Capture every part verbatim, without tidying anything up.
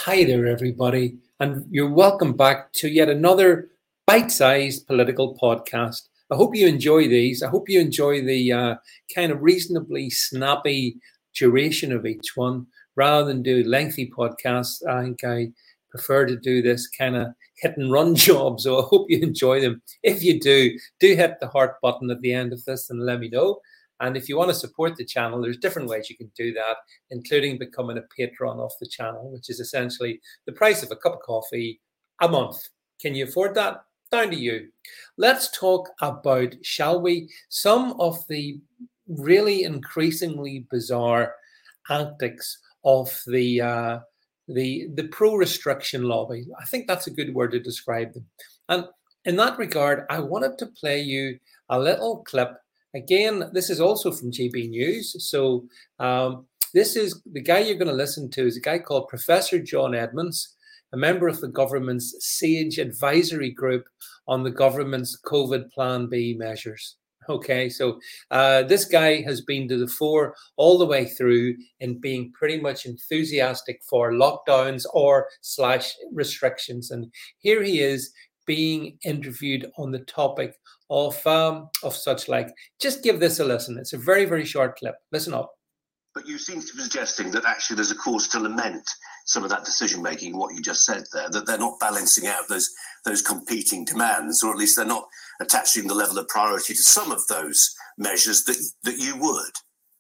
Hi there, everybody, and you're welcome back to yet another bite-sized political podcast. I hope you enjoy these. I hope you enjoy the uh, kind of reasonably snappy duration of each one rather than do lengthy podcasts. I think I prefer to do this kind of hit and run job, so I hope you enjoy them. If you do, do hit the heart button at the end of this and let me know. And if you want to support the channel, there's different ways you can do that, including becoming a patron of the channel, which is essentially the price of a cup of coffee a month. Can you afford that? Down to you. Let's talk about, shall we, some of the really increasingly bizarre antics of the uh, the the pro-restriction lobby. I think that's a good word to describe them. And in that regard, I wanted to play you a little clip. Again, this is also from G B News. So um, this is the guy you're going to listen to is a guy called Professor John Edmonds, a member of the government's SAGE advisory group on the government's COVID Plan B measures. Okay, so uh, this guy has been to the fore all the way through in being pretty much enthusiastic for lockdowns or slash restrictions. And here he is being interviewed on the topic of um, of such like. Just give this a listen. It's a very, very short clip. Listen up. But you seem to be suggesting that actually there's a cause to lament some of that decision-making, what you just said there, that they're not balancing out those those competing demands, or at least they're not attaching the level of priority to some of those measures that, that you would.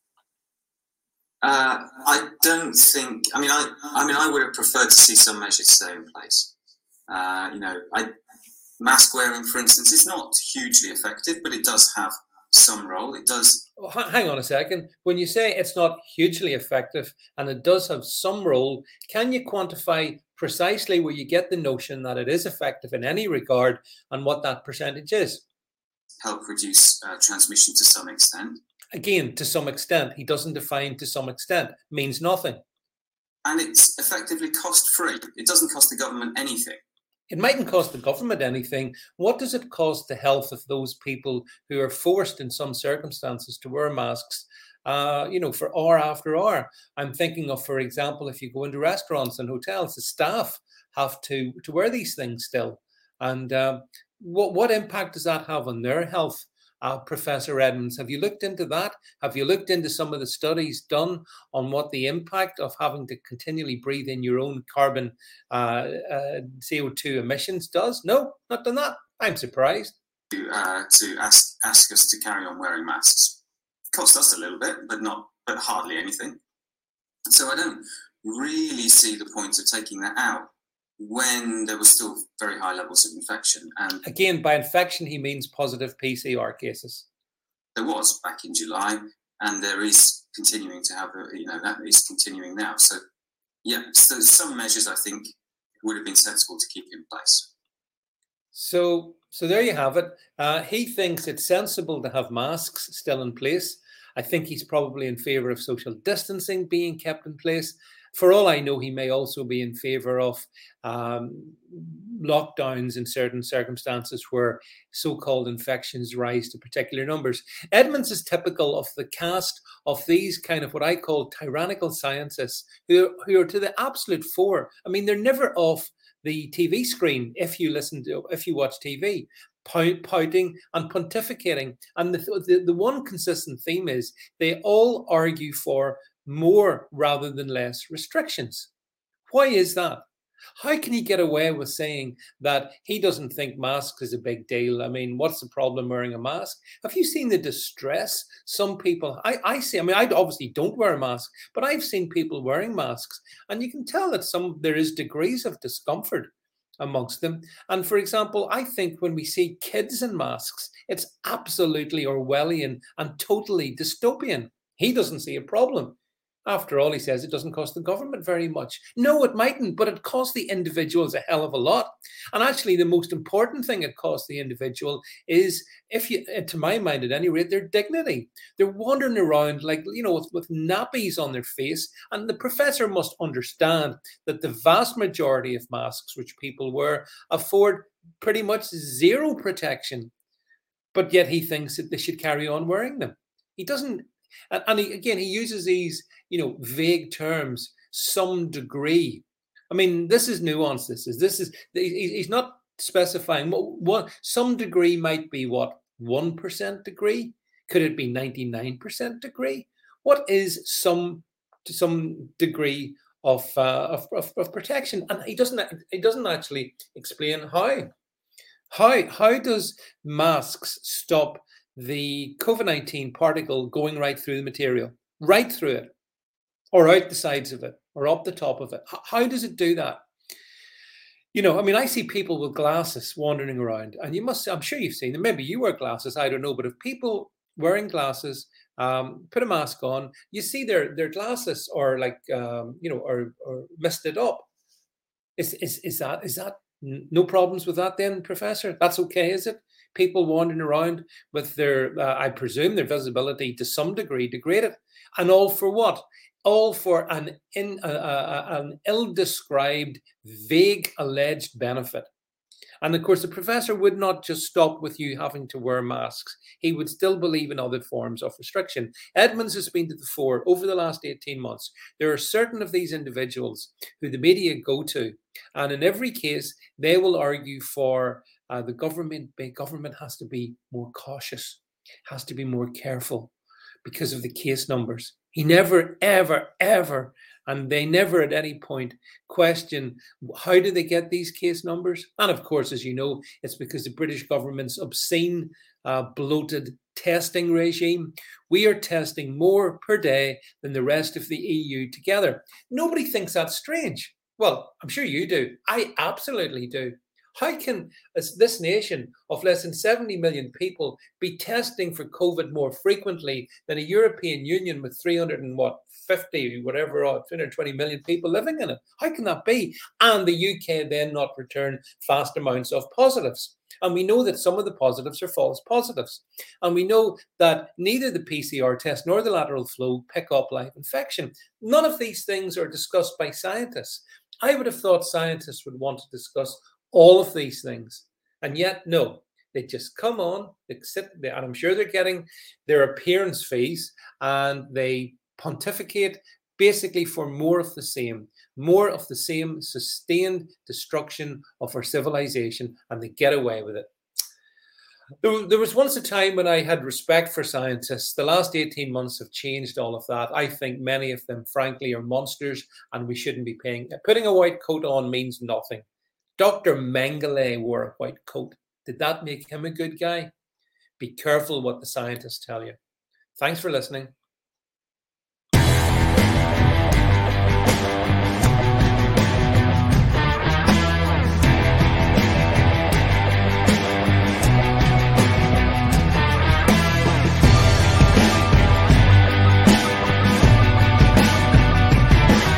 Uh, I don't think, I mean, I, I mean, I would have preferred to see some measures stay in place. Uh, you know, I, mask wearing, for instance, is not hugely effective, but it does have some role. It does. Oh, hang on a second. When you say it's not hugely effective and it does have some role, can you quantify precisely where you get the notion that it is effective in any regard and what that percentage is? Help reduce uh, transmission to some extent. Again, to some extent. He doesn't define to some extent. Means nothing. And it's effectively cost-free. It doesn't cost the government anything. It mightn't cost the government anything. What does it cost the health of those people who are forced in some circumstances to wear masks, uh, you know, for hour after hour? I'm thinking of, for example, if you go into restaurants and hotels, the staff have to, to wear these things still. And uh, what, what impact does that have on their health? Uh, Professor Edmonds, have you looked into that? Have you looked into some of the studies done on what the impact of having to continually breathe in your own carbon uh, uh, C O two emissions does? No, not done that. I'm surprised. Uh, to ask ask us to carry on wearing masks. It costs us a little bit, but not, but hardly anything. So I don't really see the point of taking that out when there were still very high levels of infection. And again, by infection, he means positive P C R cases. There was back in July, and there is continuing to have, a, you know, that is continuing now. So, yeah, so some measures I think would have been sensible to keep in place. So, so there you have it. Uh, he thinks it's sensible to have masks still in place. I think he's probably in favour of social distancing being kept in place. For all I know, he may also be in favour of um, lockdowns in certain circumstances where so-called infections rise to particular numbers. Edmonds is typical of the cast of these kind of what I call tyrannical scientists who, who are to the absolute fore. I mean, they're never off the T V screen if you listen to, if you watch T V. Pouting and pontificating. And the, the, the one consistent theme is they all argue for more rather than less restrictions. Why is that? How can he get away with saying that he doesn't think masks is a big deal? I mean, what's the problem wearing a mask? Have you seen the distress some people, I, I see, I mean, I obviously don't wear a mask, but I've seen people wearing masks, and you can tell that some there is degrees of discomfort amongst them. And for example, I think when we see kids in masks, it's absolutely Orwellian and totally dystopian. He doesn't see a problem. After all, he says it doesn't cost the government very much. No, it mightn't, but it costs the individuals a hell of a lot. And actually, the most important thing it costs the individual is, if you, to my mind at any rate, their dignity. They're wandering around like, you know, with, with nappies on their face. And the professor must understand that the vast majority of masks which people wear afford pretty much zero protection. But yet he thinks that they should carry on wearing them. He doesn't. And, and he, again, he uses these, you know, vague terms, some degree I mean, this is nuanced. This is, this is, he's not specifying what, what some degree might be what, one percent degree? Could it be ninety-nine percent degree? What is some, to some degree of, uh, of, of, of protection? And he doesn't, he doesn't actually explain how. How, how does masks stop the COVID nineteen particle going right through the material, right through it, or out the sides of it, or up the top of it? How does it do that? You know, I mean, I see people with glasses wandering around, and you must, I'm sure you've seen them. Maybe you wear glasses, I don't know. But if people wearing glasses um, put a mask on, you see their their glasses are like, um, you know, are, are misted up. Is, is, is that, is that, no problems with that then, Professor? That's okay, is it? People wandering around with their, uh, I presume, their visibility to some degree degraded. And all for what? All for an, in, uh, uh, an ill-described, vague, alleged benefit. And of course, the professor would not just stop with you having to wear masks. He would still believe in other forms of restriction. Edmonds has been to the fore over the last eighteen months. There are certain of these individuals who the media go to, and in every case, they will argue for uh, the government. The government has to be more cautious, has to be more careful because of the case numbers. He never, ever, ever, and they never at any point question how do they get these case numbers. And of course, as you know, it's because the British government's obscene, uh, bloated testing regime. We are testing more per day than the rest of the E U together. Nobody thinks that's strange. Well, I'm sure you do. I absolutely do. How can this nation of less than seventy million people be testing for COVID more frequently than a European Union with three hundred and what, fifty, whatever, or three hundred twenty million people living in it? How can that be? And the U K then not return vast amounts of positives. And we know that some of the positives are false positives. And we know that neither the P C R test nor the lateral flow pick up live infection. None of these things are discussed by scientists. I would have thought scientists would want to discuss all of these things. And yet, no, they just come on, they sit there, and I'm sure they're getting their appearance fees, and they pontificate basically for more of the same, more of the same sustained destruction of our civilization, and they get away with it. There, there was once a time when I had respect for scientists. The last eighteen months have changed all of that. I think many of them, frankly, are monsters, and we shouldn't be paying. Putting a white coat on means nothing. Doctor Mengele wore a white coat. Did that make him a good guy? Be careful what the scientists tell you. Thanks for listening.